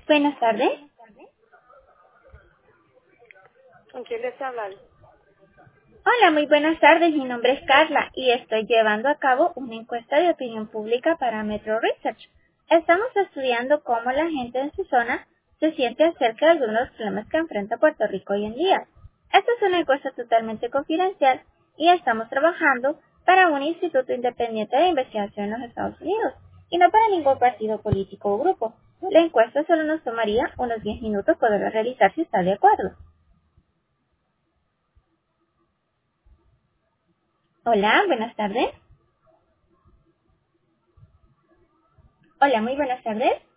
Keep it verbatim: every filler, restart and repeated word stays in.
Buenas tardes. ¿Con quién desea hablar? Hola, muy buenas tardes. Mi nombre es Carla y estoy llevando a cabo una encuesta de opinión pública para Metro Research. Estamos estudiando cómo la gente en su zona se siente acerca de algunos de los problemas que enfrenta Puerto Rico hoy en día. Esta es una encuesta totalmente confidencial y estamos trabajando para un instituto independiente de investigación en los Estados Unidos y no para ningún partido político o grupo. La encuesta solo nos tomaría unos diez minutos poderla realizar si está de acuerdo. Hola, buenas tardes. Hola, muy buenas tardes.